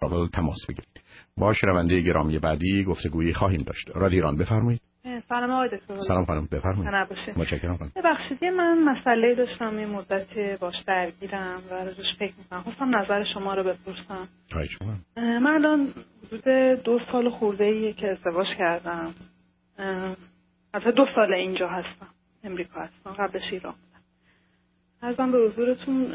ترابل تماس بگیرید. با شنونده گرامی بعدی گفتگویی خواهیم داشت. رادیو ایران بفرمایید. سلام آقای دکتر. سلام خانم بفرمایید. متشکرم خانم. ببخشید من مسئله داشتم یه مدتی باش درگیرم و راجعش فکر می‌کنم. خواستم نظر شما رو بپرسم. من الان حدود 2 سال خورده‌ایه که ازدواج کردم. البته 2 سال اینجا هستم. امریکا هستم. قبلش ایران بودم. عرضم به حضورتون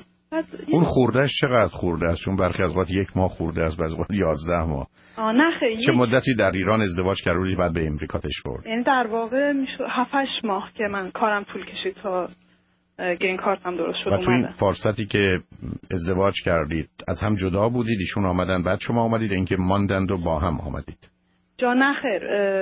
اون خوردهش چقدر خورده است؟ چون برخی از وقت 1 ماه خورده است، بعضی وقت 11 ماه. نه خیلی. چه مدتی در ایران ازدواج کردی بعد به امریکا تش برد؟ یعنی در واقع میشه 7-8 ماه که من کارم طول کشید تا گرین کارتم درست شد. و تو این فرصتی که ازدواج کردید از هم جدا بودید؟ ایشون آمدن بعد شما آمدید، اینکه ماندند و با هم آمدید؟ جا نخیر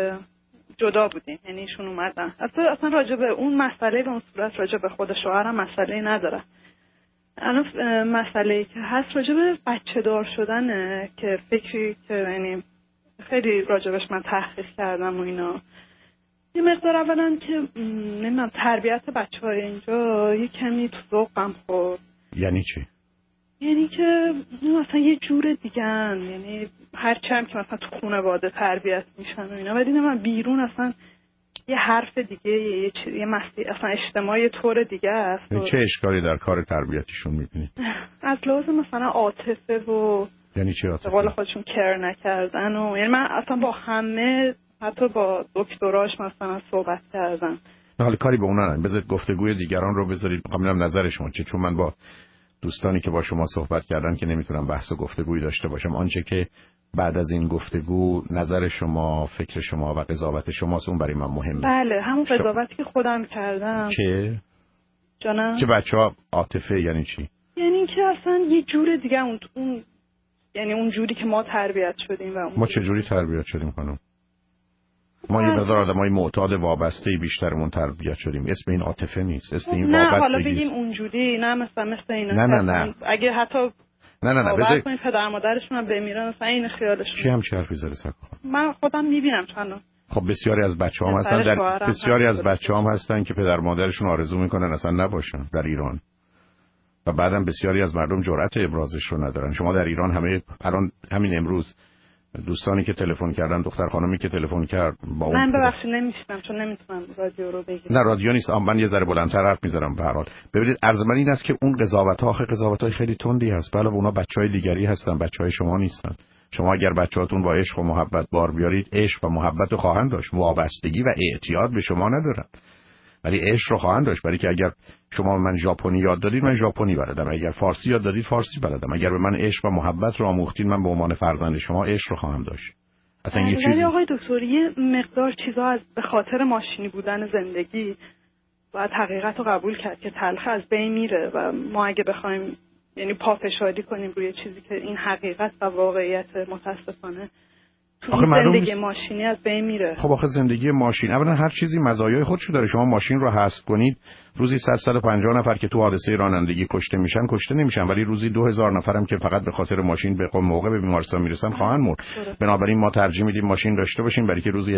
جدا بودیم، یعنی ایشون اومدن. اصلا راجع به اون مسئله به اون صورت راجع به خود شوهرم مسئله نداره. الان مسئله‌ای که هست راجع به بچه دار شدنه که فکری که یعنی خیلی راجبش من تحقیق کردم و اینا. یه مقدار اولا که نمیدونم تربیت بچه‌های اینجا یه کمی تو ذوقم خورد. یعنی چی؟ یعنی که مثلا یه جور دیگه‌ن، یعنی هر چند که مثلا تو خانواده تربیت میشن و اینا، ولی من بیرون اصلا یه حرف دیگه، یه مسئله اصلا اجتماعی طور دیگه است. چه اشکالی در کار تربیتشون می‌بینید؟ از لحاظ مثلا عاطفه و یعنی چی عاطفه؟ به قول خودشون کر نکردن و یعنی من اصلا با همه حتی با دکتراش مثلا صحبت کردم. حالا کاری به اونا نه، بذارید گفتگوی دیگران رو بذارید، می‌خوام نظر شما چون من با دوستانی که با شما صحبت کردن که نمیتونم بحث و گفتگویی داشته باشم. آنچه که بعد از این گفتگو نظر شما، فکر شما و قضاوت شماست، اون برای من مهمه. بله همون قضاوتی که خودم کردم. که جانم که بچه‌ها عاطفه یعنی چی؟ یعنی که اصلا یه جور دیگه اون یعنی اون جوری که ما تربیت شدیم و ما چه جوری تربیت شدیم خانم؟ ما یه مقدار آدمای معتاد وابسته بیشترمون تربیت شدیم. اسم این عاطفه نیست، اسم این وابستگی. نه حالا بگیم اونجوری، نه مثل اینا. نه اگه حتی نه بذار کنید پدر مادرشون هم بمیرن مثلا این خیالشون. چی همچه حرفی زده سکو؟ من خودم میبینم چندان. خب بسیاری از بچه‌ها هستن بسیاری از بچه‌ها هستن که پدر مادرشون آرزو میکنن اصلا نباشن در ایران. و بعدم بسیاری از مردم جرأت ابرازش رو ندارن. شما در ایران الان همین امروز دوستانی که تلفن کردن، دختر خانمی که تلفن کرد با اون، من ببخشید نمیشنم چون نمیتونم رادیو رو بگیرم. نه رادیو نیست، من یه ذره بلندتر حرف میزنم. به هر حال ببینید عرض من این است که اون قضاوت‌ها قضاوت‌های خیلی تندی هست. بله اونا بچهای دیگری هستن، بچهای شما نیستن. شما اگر بچه‌هاتون با عشق و محبت بار بیارید، عشق و محبت رو خواهند داشت، وابستگی و اعتیاد به شما ندارن، ولی عشق رو خواهند داشت. برای که اگر شما من ژاپنی یاد دادید، من ژاپنی بلدم. اگر فارسی یاد دادید، فارسی بلدم. اگر به من عشق و محبت رو آموختید، من به عنوان فرزند شما عشق رو خواهم داشت. اصلا یه چیزی آقای دکتر یه مقدار چیزا از به خاطر ماشینی بودن زندگی باید حقیقت رو قبول کرد که تلخ از بین میره و ما اگه بخوایم یعنی پافشاری کنیم روی چیزی که این حقیقت و واقعیت متاسفانه زندگی ماشینی از بین میره. خب آخه زندگی ماشین اولا هر چیزی مزایای خودشو داره. شما ماشین رو حذف کنید، روزی 150 نفر که تو حادثه رانندگی کشته نمیشن، ولی روزی 2000 نفرم که فقط به خاطر ماشین به موقع به بیمارستان میرسن خواهند مرد. بنابراین ما ترجیح میدیم ماشین داشته باشیم، برای که روزی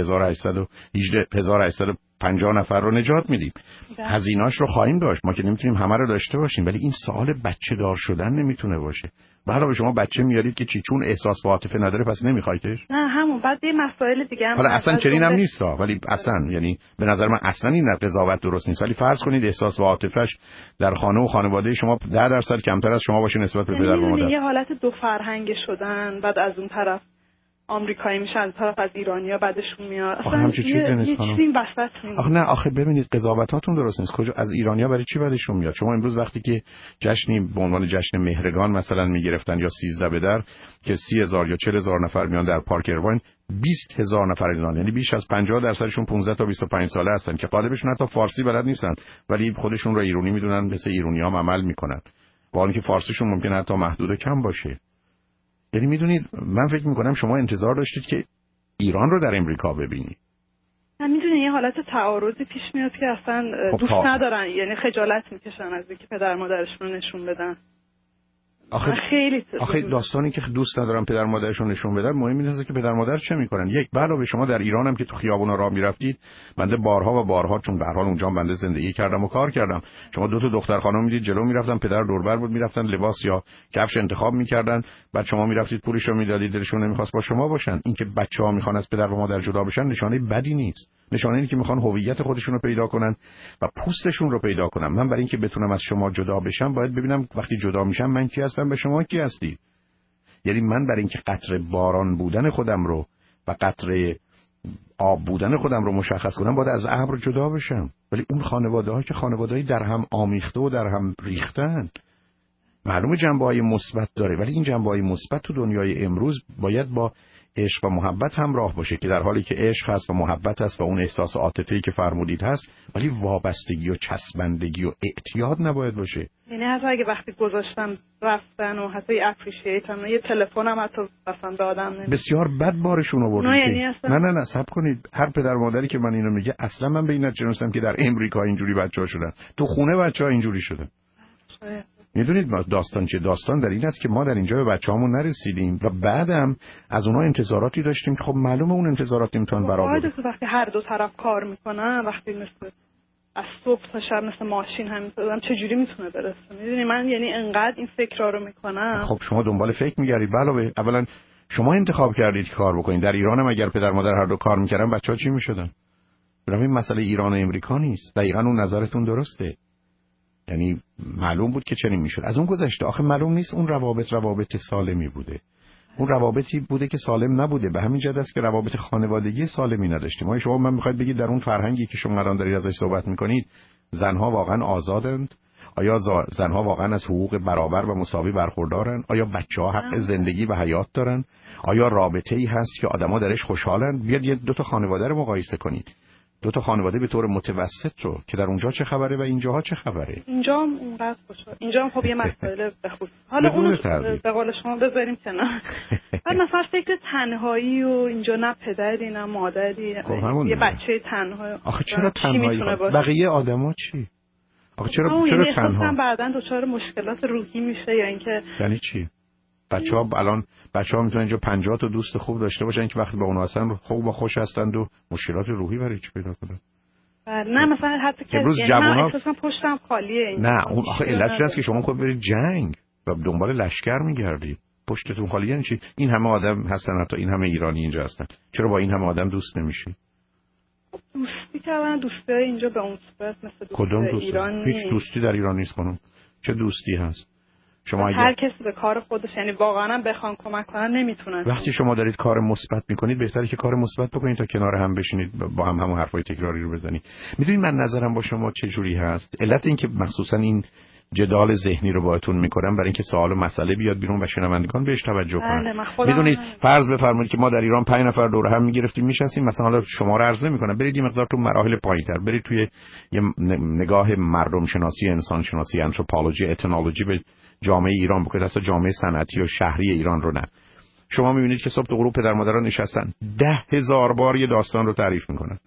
1850 نفر رو نجات میدیم. هزینه‌اش رو خواهیم داشت. ما که نمیتونیم همه رو داشته باشیم، ولی این سوال بچه دار شدن نمیتونه باشه. حالا به شما بچه میارید که چون احساس و عاطفه نداره پس نمیخوایدش؟ نه همون بعد یه مسائل دیگه هم حالا اصلا چنین هم نیست ولی اصلا یعنی به نظر من اصلا این قضاوت درست نیست. ولی فرض کنید احساس و عاطفه‌اش در خانه و خانواده شما 10% کمتر از شما باشه نسبت به پدر و مادر. یه حالت دو فرهنگ شدن، بعد از اون طرف آمریکایی میشن، از طرف از ایرانی‌ها بعدشون میاد. اصلا همچین چیزی نیست خانم. آخه نه آخه ببینید قضاوتاتون درست نیست. کجا از ایرانی‌ها برای چی بعدشون میاد؟ شما امروز وقتی که جشنی به عنوان جشن مهرگان مثلا میگرفتن یا 13 به در که 30000 یا 40000 نفر میان در پارک ایرواین، 20000 نفر ایران، یعنی بیش از 50%شون 15 تا 25 ساله هستن که غالبشون حتی فارسی بلد نیستن ولی خودشون رو ایرانی میدونن، مثل ایرانی‌ها عمل میکنن، با اینکه فارسیشون ممکنه حتی محدود و کم باشه. یعنی میدونید من فکر میکنم شما انتظار داشتید که ایران رو در امریکا ببینید. من میدونم یه حالت تعارضی پیش میاد که اصلا دوست ندارن، یعنی خجالت میکشن از اینکه پدر مادرشون رو نشون بدن. آخه داستانی که دوست ندارم پدر مادرشون نشون بدن، مهم اینه که پدر مادر چه میکنن. یک علاوه شما در ایرانم که تو خیابونا راه میرفتید، بنده بارها و بارها، چون به هر حال اونجا بنده زندگی کردم و کار کردم، شما دو تا دختر خانم میدید جلو میرفتن، پدر دوربر بود، میرفتن لباس یا کفش انتخاب میکردن، بعد شما میرفتید پولشو میدادید، دلشون نمیخواست با شما باشن. اینکه بچه‌ها میخوان از پدر و مادر جدا بشن نشانه بدی نیست، نشانه اینه که میخوان هویت خودشون رو پیدا کنن و پوستشون رو پیدا کنن. من برای اینکه بتونم از شما جدا بشم باید ببینم وقتی جدا میشم من کی هستم و شما کی هستید. یعنی من برای اینکه قطره باران بودن خودم رو و قطره آب بودن خودم رو مشخص کنم باید از ابر جدا بشم. ولی اون خانواده‌ها که خانواده‌ای در هم آمیخته و در هم ریختن، معلومه جنبه‌های مثبت داره، ولی این جنبه‌های مثبت تو دنیای امروز باید با عشق و محبت همراه باشه، که در حالی که عشق هست و محبت هست و اون احساس عاطفی که فرمودید هست، ولی وابستگی و چسبندگی و اعتیاد نباید باشه. یعنی حتی اگه وقتی گذاشتم رفتن و حتی اپریشیت هم، یه تلفنم حتی مثلا به آدم نمیشه. بسیار بد بارشون آوردید. نه صبر کنید. هر پدر مادری که من اینو میگه اصلا من به این نتیجه رسیدم که در امریکا اینجوری بچه‌ها شدن، تو خونه بچه‌ها اینجوری شدن. میدونید داستان چه؟ داستان در این است که ما در اینجا به بچه‌هامون نرسیدیم و بعدم از اونها انتظاراتی داشتیم که خب معلومه اون انتظارات نمیتونن برآورده کنن. وقتی هر دو طرف کار میکنن، وقتی مثل از صبح تا شب مثل ماشین همینطورم چجوری میتونه برسه؟ میدونی من یعنی انقدر این فکرا رو میکنم. خب شما دنبال فکر میگردید. علاوه اولا شما انتخاب کردید کار بکنید. در ایران هم اگر پدر مادر هر دو کار میکردن بچه‌ها چی میشدن؟ برای این مسئله ایران و امریکا نیست. دقیقاً اون نظرتون درسته. یعنی معلوم بود که چنین میشد. از اون گذشته آخه معلوم نیست اون روابط سالمی بوده. اون روابطی بوده که سالم نبوده. به همین جهت است که روابط خانوادگی سالمی نداشتیم. شما من میخواید بگید در اون فرهنگی که شما الان دارید ازش صحبت میکنید زنها واقعا آزادند؟ آیا زنها واقعا از حقوق برابر و مساوی برخوردارن؟ آیا بچه‌ها حق زندگی و حیات دارن؟ آیا رابطه‌ای هست که آدما درش خوشحالن؟ بیاد یه دو تا خانواده رو مقایسه کنید. دو تا خانواده به طور متوسط رو که در اونجا چه خبره و اینجاها چه خبره. اینجا هم اونقدر خوشحال. اینجا هم خب یه مسئله بخصوص. حالا اون به قول شما بذاریم کنار. بعد مثلا فکر تنهایی و اینجا نه پدری نه مادری، یه بچه تنها. آخه چرا تنهایی؟ بقیه آدما چی؟ آخه چرا تنها؟ بعدن دچار مشکلات روحی میشه یا اینکه یعنی چی؟ بچه‌ها میتونن اینجا 50 تا دوست خوب داشته باشن که وقتی با اونها هستن خوب و خوش هستند و مشکلات روحی برای چی پیدا کنن؟ نه مثلا حتی که من احساسم پشتم خالیه. نه اون آخه علتش هست که شما خود برید جنگ و دنبال لشکر میگردید. پشتتون خالیه یعنی چی؟ این همه آدم هستن، حتی این همه ایرانی اینجا هستن، چرا با این همه آدم دوست نمیشی؟ دوستی کردن دوستای اینجا به اون صورت مثل دوست ایران هیچ دوستی در ایران نیست خانم. چه دوستی هست؟ شما هر کسی به کار خودش، یعنی واقعا بخوان کمک کنن نمیتونن. وقتی شما دارید کار مثبت میکنید بهتره که کار مثبت بکنید تا کنار هم بشینید با هم همون حرفای تکراری رو بزنید. میدونید من نظرم با شما چه جوری هست؟ علت این که مخصوصا این جدال ذهنی رو باهاتون میکنم برای اینکه سوال و مسئله بیاد بیرون و شنوندگان بهش توجه کنن. میدونید فرض بفرمایید که ما در ایران 5 نفر دور هم میگرفتیم میشستیم، مثلا حالا شما رو عرض نمیکنم، برید یه مقدار تو مراحل پایین‌تر، برید توی یه نگاه مردم شناسی، انسان شناسی، آنتروپولوژی، اتنولوژی به جامعه ایران بکنید، اصلا جامعه صنعتی و شهری ایران رو نه. شما میبینید که صبح تا غروب پدر مادرها نشستن 10,000 بار یه داستان رو تعریف میکنن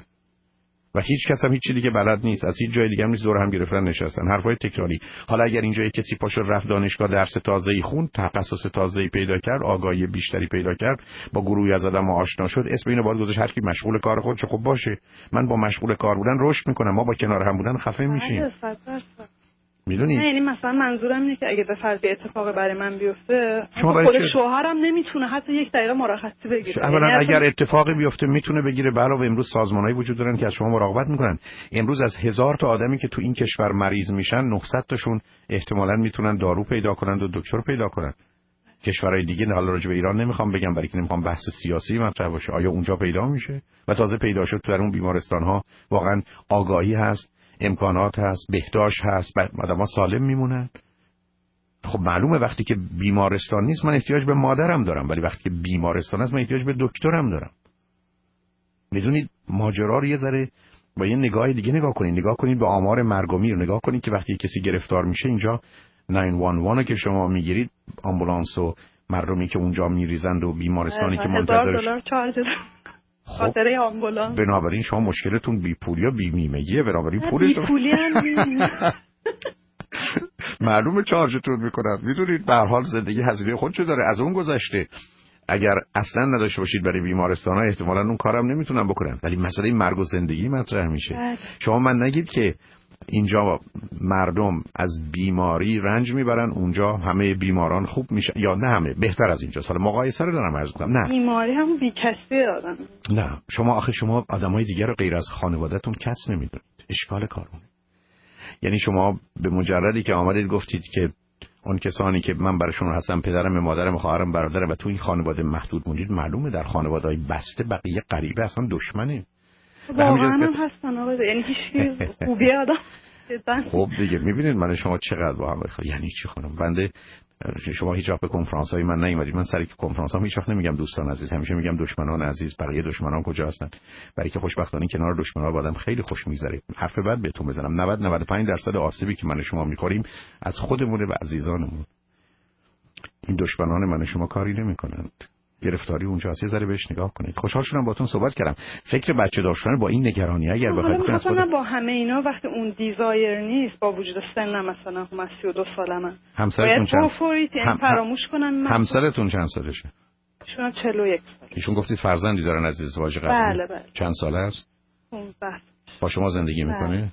و هیچ کس هم هیچ چیزی که بلد نیست، از هیچ جای دیگه هم نیست، دور هم گرفتن نشستن حرفای تکراری. حالا اگر اینجا کسی پاشو رفت دانشگاه درس تازه‌ای خوند، تخصص تازه‌ای پیدا کرد، آگاهی بیشتری پیدا کرد، با گروهی از آدم آشنا شد، اسم اینو باید گذاشت هر کی مشغول کار خودشه. خب باشه، من با مشغول کار بودن رشد میکنم، ما با کنار هم بودن خفه میشیم. میدونید؟ یعنی مثلا منظورم اینه که اگه به فرض اتفاقی برای من بیفته خود شوهرم نمیتونه حتی یک دقیقه مرخصی بگیره. اولا اگر اتفاقی بیفته میتونه بگیره. علاوه امروز سازمانایی وجود دارن که از شما مراقبت میکنن. امروز از 1000 تا آدمی که تو این کشور مریض میشن 900 تاشون احتمالاً میتونن دارو پیدا کنن و دکتر پیدا کنن. کشورهای دیگه حالا راجع به ایران نمیخوام بگم برای که نمیخوام بحث سیاسی مطرح باشه. آیا اونجا پیدا میشه؟ و تازه پیدا شد تو اون بیمارستان ها واقعا آگاهی هست، امکانات هست، بهداشت هست، آدم‌ها سالم میمونن. خب معلومه وقتی که بیمارستان نیست من احتیاج به مادرم دارم، ولی وقتی که بیمارستان هست من احتیاج به دکترم دارم. میدونید ماجرا رو یه ذره با یه نگاه دیگه نگاه کنید به آمار مرگ و میر نگاه کنید که وقتی کسی گرفتار میشه اینجا 911 که شما میگیرید، آمبولانس و مردمی که اونجا میریزند و بیمارستانی که منتظرش خاطره آمبولانس. بنابراین شما مشکلتون بی پولی یا بی میمگیه، بنابراین پولتون بی پولی هم معلومه چارجتون میکنن. میدونید به هر حال زندگی هزینه خودشو داره. از اون گذشته اگر اصلا نداشته باشید برای بیمارستان‌ها احتمالاً اون کارم نمیتونن بکنن، ولی مسئله مرگ و زندگی مطرح میشه. شما من نگید که اینجا مردم از بیماری رنج میبرن، اونجا همه بیماران خوب میشن، یا نه همه، بهتر از اینجاست. حالا مقایسه رو دارم عرض میکنم. نه بیماری هم بی‌کسی آدم. نه شما آدمای دیگر رو غیر از خانواده‌تون کس نمیدونید. اشکال کارونه. یعنی شما به مجردی که آمدید گفتید که اون کسانی که من براشون هستم، پدرم، مادرم، خواهرم، برادرم، و تو این خانواده محدود موندید، معلومه در خانواده‌های بسته بقیه غریبه اصلا دشمنه. واقعا هم هستن آقا، یعنی هیچ خوبی آدم. خب دیگه میبینید من شما چقدر با هم بخواه. یعنی چی خانم؟ بنده شما هیچ وقت به کنفرانس‌های من نیومدید. من سر کنفرانس‌ها هیچ وقت نمیگم دوستان عزیز، همیشه میگم دشمنان عزیز. بقیه دشمنان کجا هستن؟ برای که خوشبختانه کنار دشمنان آدم خیلی خوش میگذره. حرف بد بهتون بزنم، 90-95% آسیبی که من شما میخوریم از خودمونه و عزیزانمون. این دشمنان من شما کاری نمیکنند. گرفتاری اونجاست، یه ذره بهش نگاه کنید. خوشحال شدم باهاتون صحبت کردم. فکر بچه دار شدن با این نگرانی اگر بخواید مثلا با همه اینا وقتی اون دیزایر نیست، با وجود سن مثلا هم 32 سالمه، همسرتون چند سالشه؟ فراموش کنن. همسرتون چند سالشه؟ ایشون 41 سال. ایشون گفتید فرزندی دارن از ازدواج قبلی؟ بله. چند ساله است؟ 15. با شما زندگی میکنه؟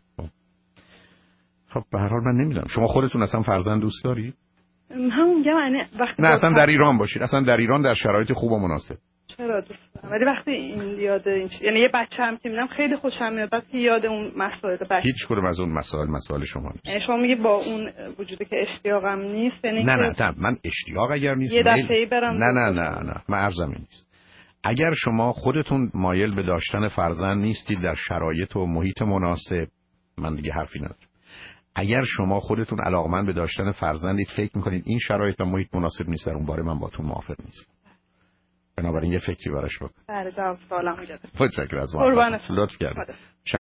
خب به هر حال من نمیدونم شما خودتون اصلا فرزند دوست دارید؟ همون یعنی وقتی نه اصلا در ایران باشید، اصلا در ایران در شرایط خوب و مناسب. چرا دوست دارم، ولی وقتی این یاد این یعنی یه بچه هم که میبینم خیلی خوشم میاد، وقتی یاد اون مسائل هیچ کدوم از اون مسائل شما نیست. یعنی شما میگی با اون وجودی که اشتیاقم نیست، یعنی نه من اشتیاق اگر نیست یه دفعه‌ای برم. نه من عرضم نیست. اگر شما خودتون مایل به داشتن فرزند نیستید در شرایط و محیط مناسب، من دیگه حرفی ندارم. اگر شما خودتون علاقمند به داشتن فرزندید، فکر میکنید این شرایط و محیط مناسب نیست، در اون باره من باتون موافق نیستم. بنابراین یه فکری براش بکن. بله، جواب سوالم میاد. متشکرم از ما. لطف کردید.